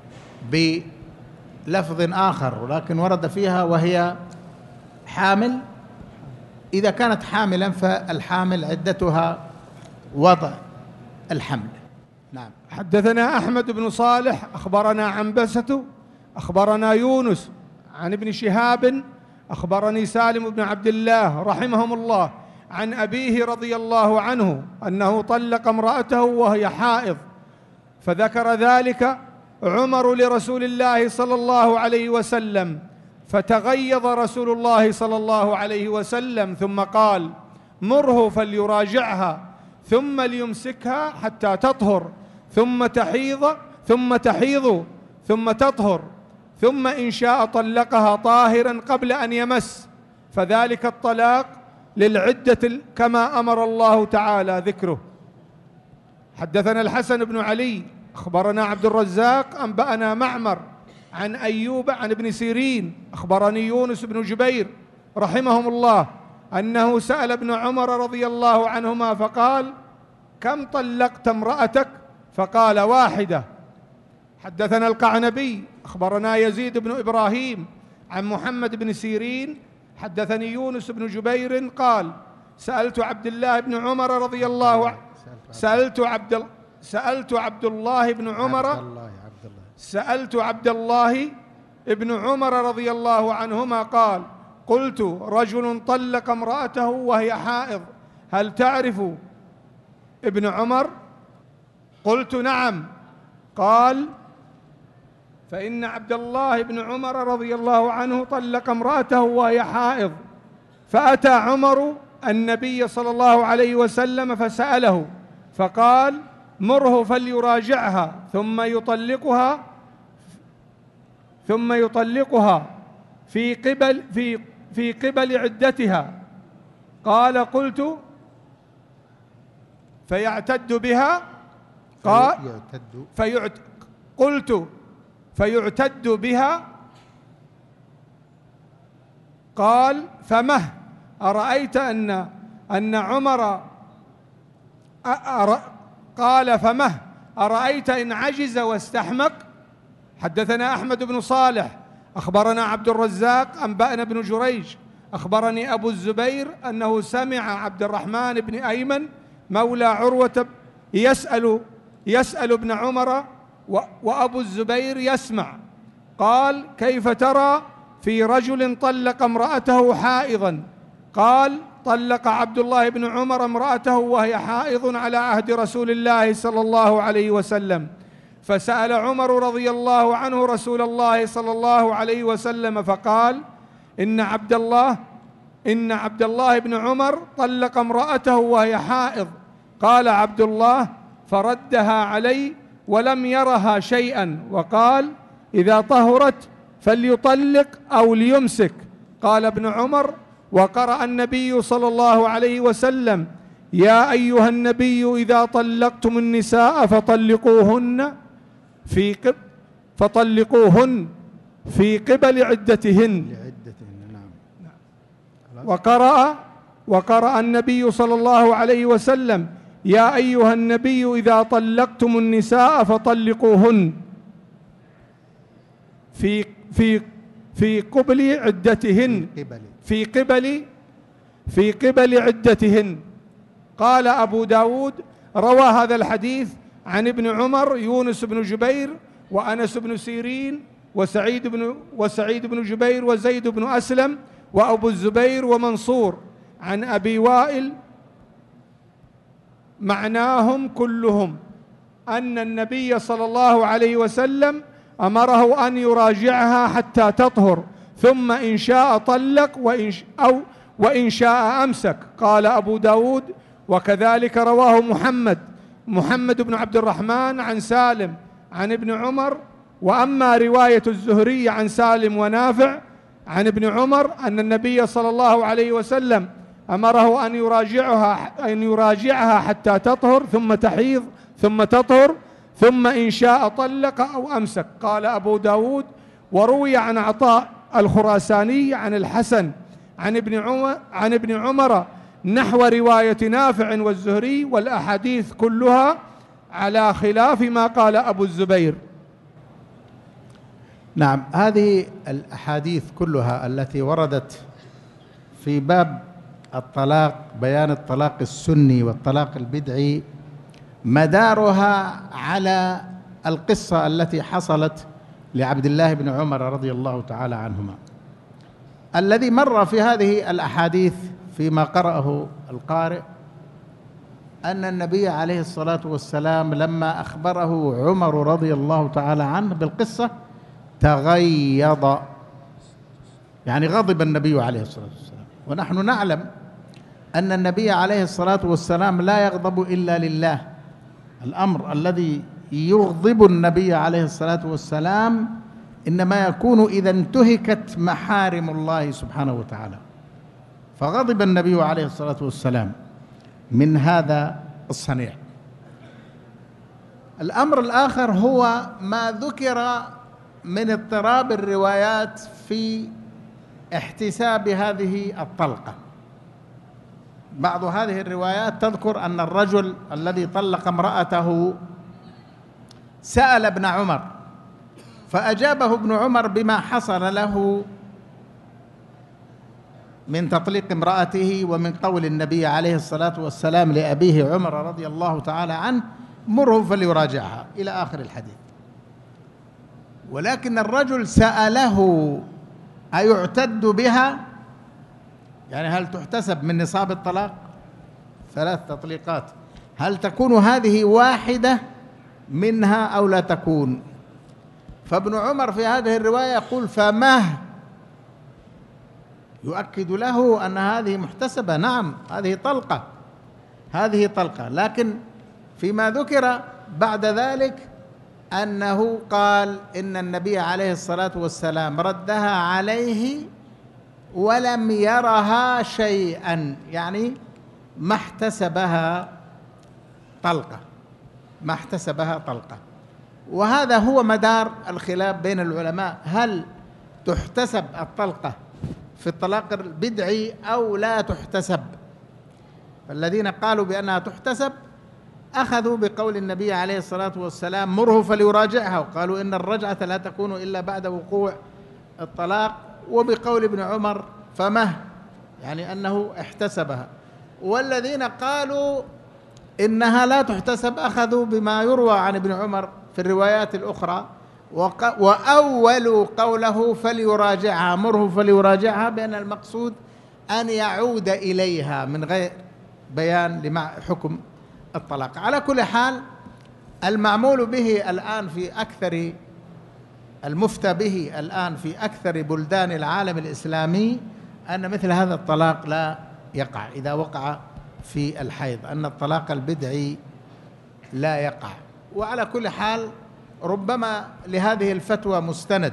بلفظ آخر ولكن ورد فيها وهي حامل. إذا كانت حاملا فالحامل عدتها وضع الحمل، نعم.
حدثنا أحمد بن صالح أخبرنا عنبسة أخبرنا يونس عن ابن شهاب أخبرني سالم بن عبد الله رحمهم الله عن أبيه رضي الله عنه أنه طلق امرأته وهي حائض، فذكر ذلك عمر لرسول الله صلى الله عليه وسلم، فتغيظ رسول الله صلى الله عليه وسلم ثم قال: مره فليراجعها ثم ليمسكها حتى تطهر ثم تحيض ثم تحيض ثم تطهر، ثم إن شاء طلقها طاهرا قبل أن يمس، فذلك الطلاق للعدة كما أمر الله تعالى ذكره. حدثنا الحسن بن علي أخبرنا عبد الرزاق أنبأنا معمر عن أيوب عن ابن سيرين أخبرني يونس بن جبير رحمهم الله أنه سأل ابن عمر رضي الله عنهما فقال: كم طلقت امرأتك؟ فقال: واحدة. حدثنا القعنبي أخبرنا يزيد بن إبراهيم عن محمد بن سيرين حدثني يونس بن جبير قال: سألت عبد الله بن عمر رضي الله عنه سألت عبد سألت عبد الله بن عمر سألت عبد الله بن عمر رضي الله عنهما قال: قلت: رجل طلق امرأته وهي حائض، هل تعرف ابن عمر؟ قلت: نعم. قال: فإن عبد الله بن عمر رضي الله عنه طلق امرأته وهي حائض، فأتى عمر النبي صلى الله عليه وسلم فسأله فقال: مره فليراجعها ثم يطلقها ثم يطلقها في قبل في في قبل عدتها. قال: قلت: فيعتد بها؟ قال: فيعت قلت: فيعتد بها؟ قال: فمه أرأيت أن أن عمر أر... قال: فمه أرأيت إن عجز واستحمق؟ حدثنا أحمد بن صالح أخبرنا عبد الرزاق أنبأنا بن جريج أخبرني أبو الزبير أنه سمع عبد الرحمن بن أيمن مولى عروة يسأل يسأل ابن عمر وأبو الزبير يسمع، قال: كيف ترى في رجل طلق امرأته حائضا؟ قال: طلق عبد الله بن عمر امرأته وهي حائض على عهد رسول الله صلى الله عليه وسلم، فسأل عمر رضي الله عنه رسول الله صلى الله عليه وسلم فقال: إن عبد الله إن عبد الله بن عمر طلق امرأته وهي حائض. قال عبد الله: فردها علي ولم يرها شيئا، وقال: إذا طهرت فليطلق أو ليمسك. قال ابن عمر: وقرأ النبي صلى الله عليه وسلم: يا أيها النبي إذا طلقتم النساء فطلقوهن في قب فطلقوهن في قبل عدتهن. وقرأ وقرأ النبي صلى الله عليه وسلم: يا أيها النبي إذا طلقتم النساء فطلقوهن في في في قبل عدتهن في قبل في قبل عدتهن. قال أبو داود: روى هذا الحديث عن ابن عمر يونس بن جبير وأنس بن سيرين وسعيد بن وسعيد بن جبير وزيد بن أسلم وأبو الزبير ومنصور عن أبي وائل، معناهم كلهم أن النبي صلى الله عليه وسلم أمره أن يراجعها حتى تطهر، ثم إن شاء طلق وإن أو وإن شاء أمسك. قال أبو داود: وكذلك رواه محمد محمد بن عبد الرحمن عن سالم عن ابن عمر. وأما رواية الزهري عن سالم ونافع عن ابن عمر أن النبي صلى الله عليه وسلم أمره أن يراجعها أن يراجعها حتى تطهر ثم تحيض ثم تطهر ثم إن شاء طلق أو أمسك. قال أبو داود: وروي عن عطاء الخراساني عن الحسن عن ابن عمر عن ابن عمر نحو رواية نافع والزهري، والأحاديث كلها على خلاف ما قال أبو الزبير.
نعم، هذه الأحاديث كلها التي وردت في باب الطلاق، بيان الطلاق السني والطلاق البدعي، مدارها على القصة التي حصلت لعبد الله بن عمر رضي الله تعالى عنهما. الذي مر في هذه الأحاديث فيما قرأه القارئ أن النبي عليه الصلاة والسلام لما أخبره عمر رضي الله تعالى عنه بالقصة تغيظ، يعني غضب النبي عليه الصلاة والسلام. ونحن نعلم أن النبي عليه الصلاة والسلام لا يغضب إلا لله. الأمر الذي يغضب النبي عليه الصلاة والسلام إنما يكون إذا انتهكت محارم الله سبحانه وتعالى، فغضب النبي عليه الصلاة والسلام من هذا الصنيع. الأمر الآخر هو ما ذكر من اضطراب الروايات في احتساب هذه الطلقة. بعض هذه الروايات تذكر أن الرجل الذي طلق امرأته سأل ابن عمر فأجابه ابن عمر بما حصل له من تطليق امرأته ومن قول النبي عليه الصلاة والسلام لأبيه عمر رضي الله تعالى عنه مره فليراجعها إلى آخر الحديث. ولكن الرجل سأله أيعتد بها، يعني هل تحتسب من نصاب الطلاق؟ ثلاث تطليقات، هل تكون هذه واحدة منها أو لا تكون؟ فابن عمر في هذه الرواية يقول فمه، يؤكد له أن هذه محتسبة، نعم هذه طلقة، هذه طلقة. لكن فيما ذكر بعد ذلك أنه قال إن النبي عليه الصلاة والسلام ردها عليه ولم يرها شيئا، يعني ما احتسبها طلقة، ما احتسبها طلقة. وهذا هو مدار الخلاف بين العلماء، هل تحتسب الطلقة في الطلاق البدعي أو لا تحتسب؟ فالذين قالوا بأنها تحتسب أخذوا بقول النبي عليه الصلاة والسلام مره فليراجعها، وقالوا إن الرجعة لا تكون إلا بعد وقوع الطلاق، وبقول ابن عمر فمه، يعني أنه احتسبها. والذين قالوا إنها لا تحتسب أخذوا بما يروى عن ابن عمر في الروايات الأخرى، وأولوا قوله فليراجعها، مره فليراجعها، بأن المقصود أن يعود إليها من غير بيان لحكم الطلاق. على كل حال المعمول به الآن في أكثر المفتى به الآن في أكثر بلدان العالم الإسلامي أن مثل هذا الطلاق لا يقع إذا وقع في الحيض، أن الطلاق البدعي لا يقع. وعلى كل حال ربما لهذه الفتوى مستند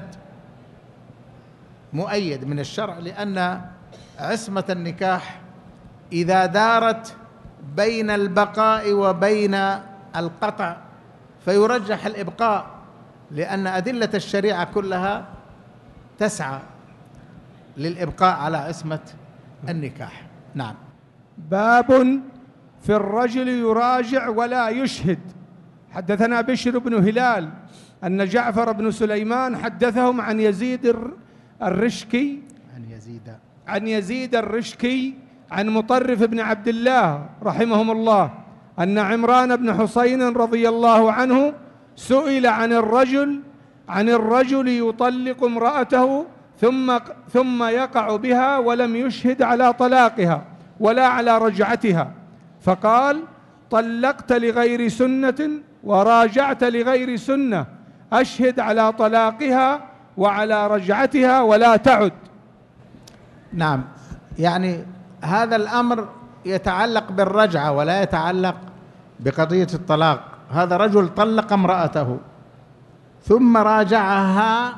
مؤيد من الشرع، لأن عصمة النكاح إذا دارت بين البقاء وبين القطع فيرجح الإبقاء، لأن أدلة الشريعة كلها تسعى للإبقاء على عصمة النكاح. نعم.
باب في الرجل يراجع ولا يشهد. حدثنا بشر بن هلال أن جعفر بن سليمان حدثهم عن يزيد الرشكي
عن يزيد
عن يزيد الرشكي عن مطرف بن عبد الله رحمهم الله أن عمران بن حسين رضي الله عنه سئل عن الرجل عن الرجل يطلق امرأته ثم ثم يقع بها ولم يشهد على طلاقها ولا على رجعتها، فقال: طلقت لغير سنة وراجعت لغير سنة، أشهد على طلاقها وعلى رجعتها ولا تعد.
نعم، يعني هذا الأمر يتعلق بالرجعة ولا يتعلق بقضية الطلاق. هذا رجل طلق امرأته ثم راجعها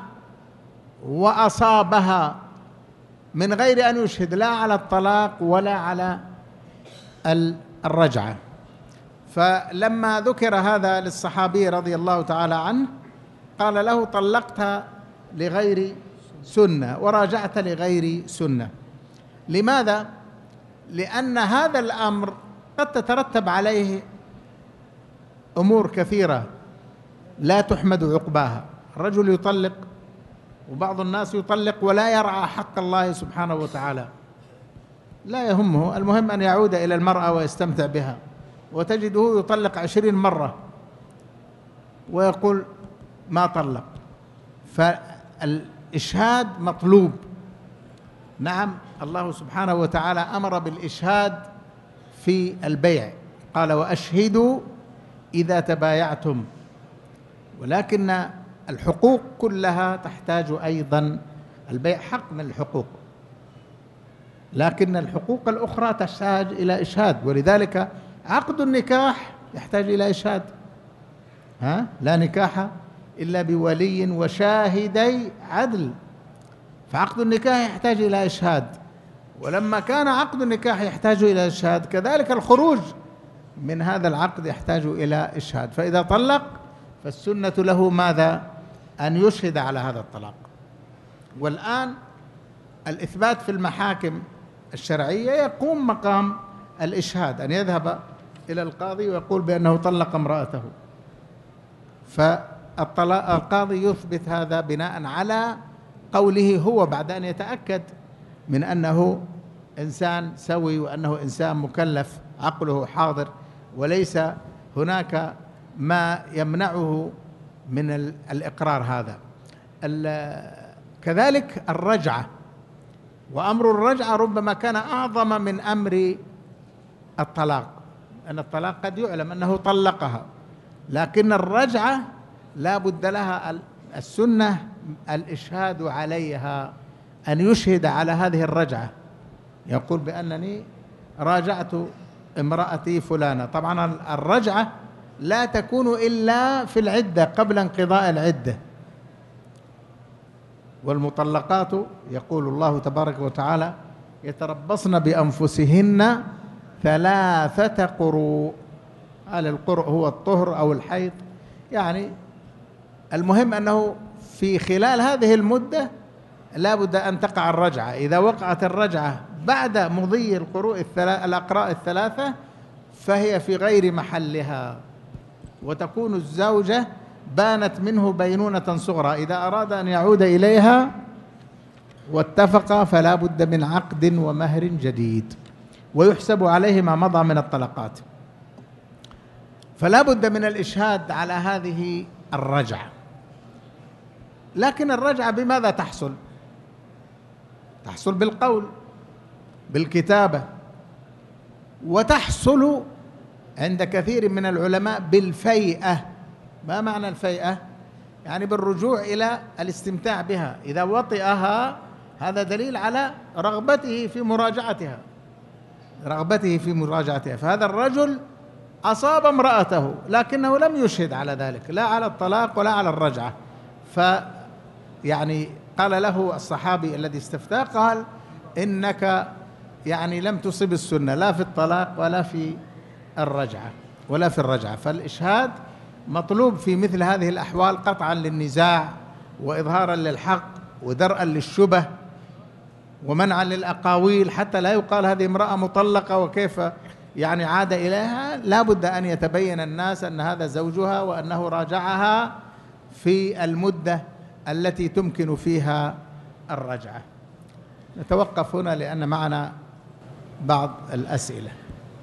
وأصابها من غير أن يشهد لا على الطلاق ولا على الرجعة. فلما ذكر هذا للصحابي رضي الله تعالى عنه قال له: طلقتها لغير سنة وراجعت لغير سنة. لماذا؟ لأن هذا الأمر قد تترتب عليه أمور كثيرة لا تحمد عقباها. الرجل يطلق، وبعض الناس يطلق ولا يرعى حق الله سبحانه وتعالى، لا يهمه، المهم أن يعود إلى المرأة ويستمتع بها. وتجده يطلق عشرين مرة ويقول ما طلق. فالإشهاد مطلوب. نعم، الله سبحانه وتعالى أمر بالإشهاد في البيع، قال وأشهدوا إذا تبايعتم، ولكن الحقوق كلها تحتاج أيضا، البيع حق من الحقوق، لكن الحقوق الأخرى تحتاج إلى إشهاد، ولذلك عقد النكاح يحتاج إلى إشهاد. ها؟ لا نكاح إلا بولي وشاهدي عدل، فعقد النكاح يحتاج إلى إشهاد. ولما كان عقد النكاح يحتاج إلى إشهاد، كذلك الخروج من هذا العقد يحتاج إلى إشهاد. فإذا طلق فالسنة له ماذا؟ أن يشهد على هذا الطلاق. والآن الإثبات في المحاكم الشرعية يقوم مقام الإشهاد، أن يذهب إلى القاضي ويقول بأنه طلق امرأته، فالقاضي يثبت هذا بناء على قوله هو بعد أن يتأكد من أنه إنسان سوي وأنه إنسان مكلف عقله حاضر وليس هناك ما يمنعه من الإقرار هذا. كذلك الرجعة، وأمر الرجعة ربما كان أعظم من أمر الطلاق، أن الطلاق قد يعلم أنه طلقها، لكن الرجعة لا بد لها السنة الإشهاد عليها، أن يشهد على هذه الرجعة، يقول بأنني راجعت امرأتي فلانة. طبعا الرجعة لا تكون إلا في العدة قبل انقضاء العدة، والمطلقات يقول الله تبارك وتعالى يتربصن بأنفسهن ثلاثة قروء. هل القرء هو الطهر أو الحيض؟ يعني المهم أنه في خلال هذه المدة لا بد أن تقع الرجعة. إذا وقعت الرجعة بعد مضي القروء الأقراء الثلاثة فهي في غير محلها، وتكون الزوجة بانت منه بينونة صغرى. إذا أراد أن يعود إليها واتفق فلا بد من عقد ومهر جديد، ويحسب عليه ما مضى من الطلقات. فلا بد من الإشهاد على هذه الرجعة. لكن الرجعة بماذا تحصل؟ تحصل بالقول، بالكتابة، وتحصل عند كثير من العلماء بالفيئة. ما معنى الفيئة؟ يعني بالرجوع إلى الاستمتاع بها. إذا وطئها هذا دليل على رغبته في مراجعتها، رغبته في مراجعتها. فهذا الرجل أصاب امرأته لكنه لم يشهد على ذلك، لا على الطلاق ولا على الرجعة. فيعني قال له الصحابي الذي استفتاه، قال إنك يعني لم تصب السنة لا في الطلاق ولا في الرجعة ولا في الرجعة. فالإشهاد مطلوب في مثل هذه الأحوال قطعا للنزاع وإظهارا للحق ودرءا للشبه ومنعا للأقاويل، حتى لا يقال هذه امرأة مطلقة وكيف يعني عاد إليها. لا بد أن يتبين الناس أن هذا زوجها وأنه راجعها في المدة التي تمكن فيها الرجعة. نتوقف هنا لأن معنا بعض الأسئلة.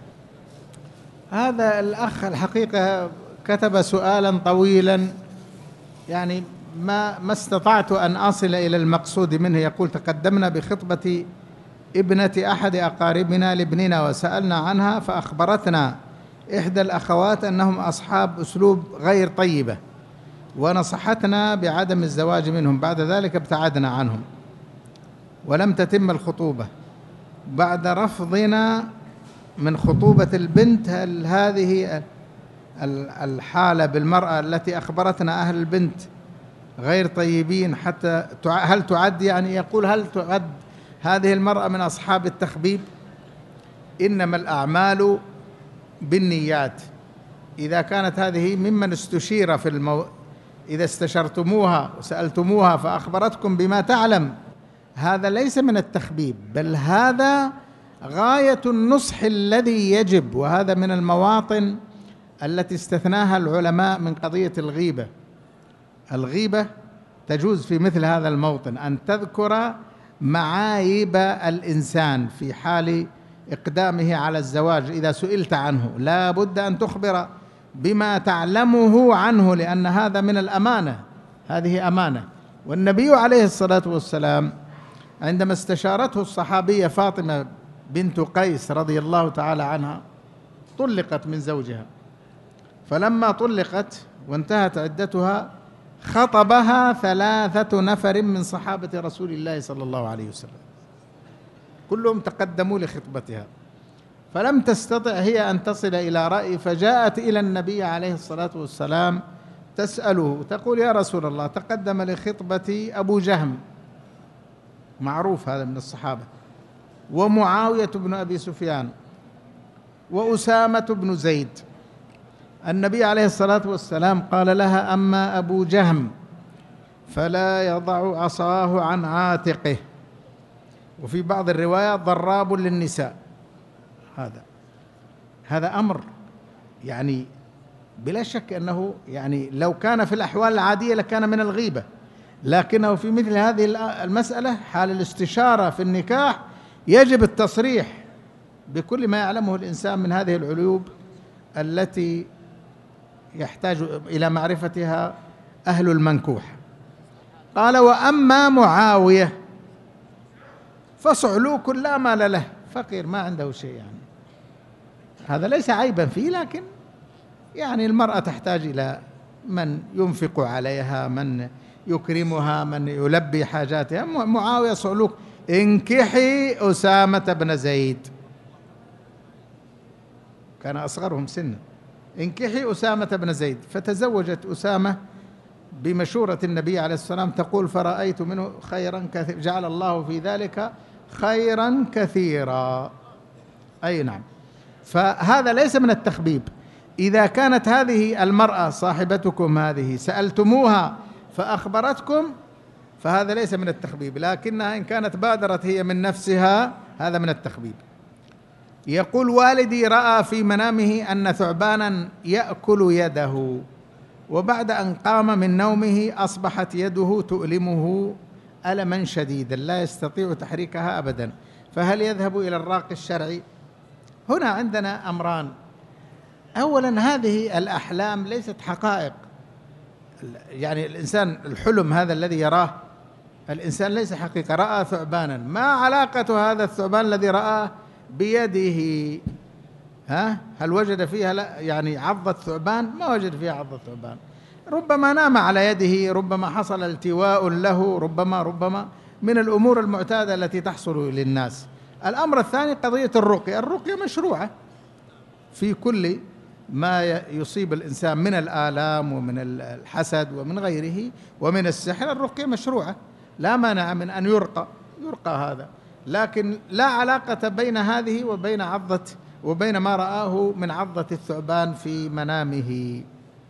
هذا الأخ الحقيقة كتب سؤالا طويلا، يعني ما ما استطعت أن أصل إلى المقصود منه. يقول: تقدمنا بخطبة ابنة أحد أقاربنا لابننا وسألنا عنها، فأخبرتنا إحدى الأخوات أنهم أصحاب أسلوب غير طيبة، ونصحتنا بعدم الزواج منهم. بعد ذلك ابتعدنا عنهم ولم تتم الخطوبة. بعد رفضنا من خطوبة البنت، هل هذه الحالة بالمرأة التي أخبرتنا أهل البنت غير طيبين حتى هل تعد، يعني يقول هل تعد هذه المرأة من أصحاب التخبيب؟ إنما الأعمال بالنيات. إذا كانت هذه ممن استشير في المو... إذا استشرتموها وسألتموها فأخبرتكم بما تعلم، هذا ليس من التخبيب، بل هذا غاية النصح الذي يجب. وهذا من المواطن التي استثناها العلماء من قضية الغيبة. الغيبة تجوز في مثل هذا الموطن، أن تذكر معايب الإنسان في حال إقدامه على الزواج إذا سئلت عنه لا بد أن تخبر بما تعلمه عنه، لأن هذا من الأمانة، هذه أمانة. والنبي عليه الصلاة والسلام عندما استشارته الصحابية فاطمة بنت قيس رضي الله تعالى عنها طلقت من زوجها، فلما طلقت وانتهت عدتها خطبها ثلاثة نفر من صحابة رسول الله صلى الله عليه وسلم، كلهم تقدموا لخطبتها، فلم تستطع هي أن تصل إلى رأي، فجاءت إلى النبي عليه الصلاة والسلام تسأله تقول: يا رسول الله، تقدم لخطبتي أبو جهم، معروف هذا من الصحابة، ومعاوية بن أبي سفيان، وأسامة بن زيد. النبي عليه الصلاة والسلام قال لها: أما أبو جهم فلا يضع عصاه عن عاتقه، وفي بعض الروايات ضراب للنساء. هذا هذا أمر يعني بلا شك أنه يعني لو كان في الأحوال العادية لكان من الغيبة، لكنه في مثل هذه المسألة حال الاستشارة في النكاح يجب التصريح بكل ما يعلمه الإنسان من هذه العيوب التي يحتاج إلى معرفتها أهل المنكوح. قال: وأما معاوية فصعلوك لا مال له، فقير ما عنده شيء، يعني هذا ليس عيبا فيه، لكن يعني المرأة تحتاج إلى من ينفق عليها، من يكرمها، من يلبي حاجاتها. معاوية صعلوك: انكحي أسامة بن زيد، كان أصغرهم سنا، انكحي أسامة بن زيد. فتزوجت أسامة بمشورة النبي عليه الصلاة والسلام، تقول: فرأيت منه خيرا كثيرا، جعل الله في ذلك خيرا كثيرا. أي نعم. فهذا ليس من التخبيب. إذا كانت هذه المرأة صاحبتكم هذه سألتموها فأخبرتكم فهذا ليس من التخبيب، لكنها إن كانت بادرت هي من نفسها هذا من التخبيب. يقول: والدي رأى في منامه أن ثعبانا يأكل يده، وبعد أن قام من نومه أصبحت يده تؤلمه ألما شديدا لا يستطيع تحريكها أبدا، فهل يذهب إلى الراقي الشرعي؟ هنا عندنا أمران. أولا، هذه الأحلام ليست حقائق، يعني الإنسان الحلم هذا الذي يراه الإنسان ليس حقيقة. رأى ثعبانا، ما علاقة هذا الثعبان الذي رآه بيده؟ ها هل وجد فيها لا يعني عضة ثعبان؟ ما وجد فيها عضة ثعبان. ربما نام على يده، ربما حصل التواء له، ربما ربما من الأمور المعتادة التي تحصل للناس. الأمر الثاني قضية الرقية. الرقية مشروعة في كل ما يصيب الإنسان من الآلام ومن الحسد ومن غيره ومن السحر. الرقية مشروعة، لا مانع من أن يرقى يرقى هذا، لكن لا علاقة بين هذه وبين عضة وبين ما رآه من عضة الثعبان في منامه.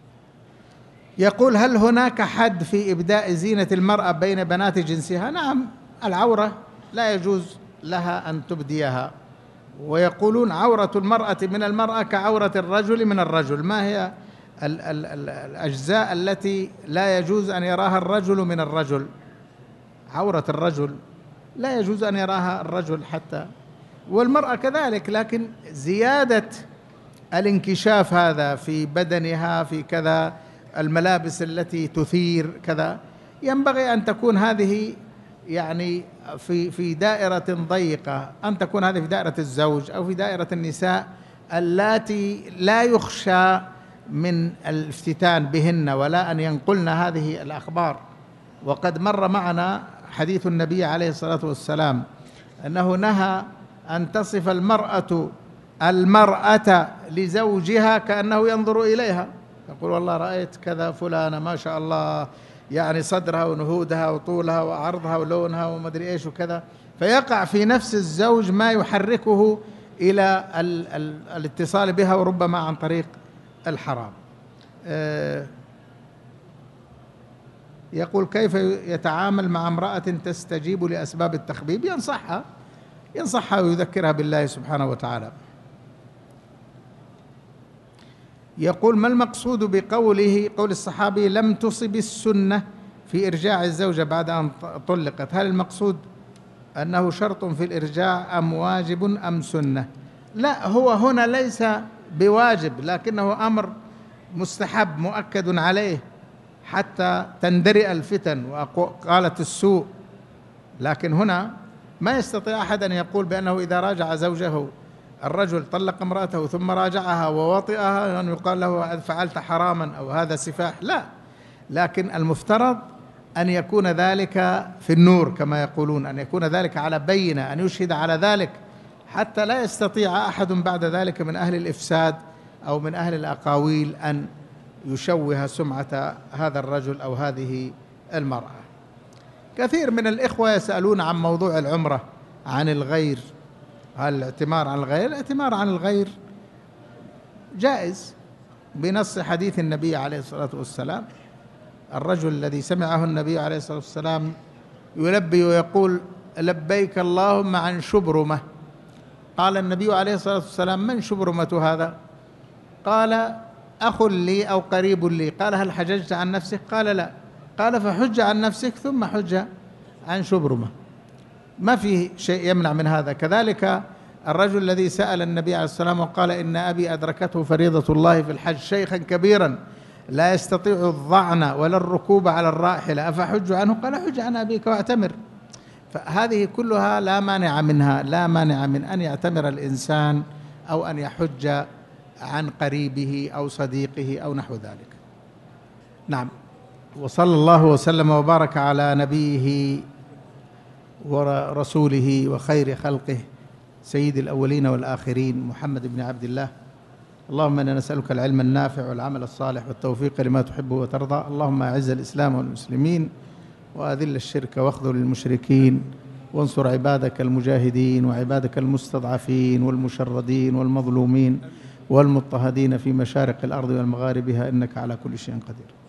يقول: هل هناك حد في إبداء زينة المرأة بين بنات جنسها؟ نعم، العورة لا يجوز لها أن تبديها، ويقولون عورة المرأة من المرأة كعورة الرجل من الرجل. ما هي ال ال ال الأجزاء التي لا يجوز أن يراها الرجل من الرجل؟ عورة الرجل لا يجوز أن يراها الرجل حتى، والمرأة كذلك، لكن زيادة الانكشاف هذا في بدنها في كذا، الملابس التي تثير كذا، ينبغي أن تكون هذه يعني في في دائرة ضيقة، أن تكون هذه في دائرة الزوج أو في دائرة النساء اللاتي لا يخشى من الافتتان بهن ولا أن ينقلن هذه الأخبار. وقد مر معنا حديث النبي عليه الصلاة والسلام أنه نهى أن تصف المرأة المرأة لزوجها كأنه ينظر إليها، يقول: والله رأيت كذا فلانة ما شاء الله، يعني صدرها ونهودها وطولها وعرضها ولونها وما أدري إيش وكذا، فيقع في نفس الزوج ما يحركه إلى ال ال الاتصال بها، وربما عن طريق الحرام. أه يقول: كيف يتعامل مع امرأة تستجيب لأسباب التخبيب؟ ينصحها ينصحها ويذكرها بالله سبحانه وتعالى. يقول: ما المقصود بقوله قول الصحابي لم تصب السنة في إرجاع الزوجة بعد أن طلقت؟ هل المقصود أنه شرط في الإرجاع أم واجب أم سنة؟ لا، هو هنا ليس بواجب، لكنه أمر مستحب مؤكد عليه حتى تندرئ الفتن وقالت السوء. لكن هنا ما يستطيع أحد أن يقول بأنه إذا راجع زوجه، الرجل طلق امرأته ثم راجعها ووطئها أن يقال له فعلت حراما أو هذا سفاح، لا، لكن المفترض أن يكون ذلك في النور كما يقولون، أن يكون ذلك على بينة، أن يشهد على ذلك حتى لا يستطيع أحد بعد ذلك من أهل الإفساد أو من أهل الأقاويل أن يشوه سمعة هذا الرجل أو هذه المرأة. كثير من الإخوة يسألون عن موضوع العمرة عن الغير، هل الاعتمار عن الغير؟ الاعتمار عن الغير جائز بنص حديث النبي عليه الصلاة والسلام. الرجل الذي سمعه النبي عليه الصلاة والسلام يلبي ويقول لبيك اللهم عن شبرمة، قال النبي عليه الصلاة والسلام من شبرمة هذا؟ قال أخ لي أو قريب لي. قال هل حججت عن نفسك؟ قال لا. قال فحج عن نفسك ثم حج عن شبرمة، ما فيه شيء يمنع من هذا. كذلك الرجل الذي سأل النبي عليه الصلاة والسلام وقال إن أبي أدركته فريضة الله في الحج شيخا كبيرا لا يستطيع الظعن ولا الركوب على الراحلة أفحج عنه؟ قال حج عن أبيك واعتمر. فهذه كلها لا مانع منها، لا مانع من أن يعتمر الإنسان أو أن يحج عن قريبه أو صديقه أو نحو ذلك. نعم. وصلى الله وسلم وبارك على نبيه ورسوله وخير خلقه سيد الأولين والآخرين محمد بن عبد الله. اللهم إنا نسألك العلم النافع والعمل الصالح والتوفيق لما تحب وترضى. اللهم أعز الإسلام والمسلمين وأذل الشرك واخذل المشركين وانصر عبادك المجاهدين وعبادك المستضعفين والمشردين والمظلومين والمضطهدين في مشارق الأرض والمغاربها إنك على كل شيء قدير.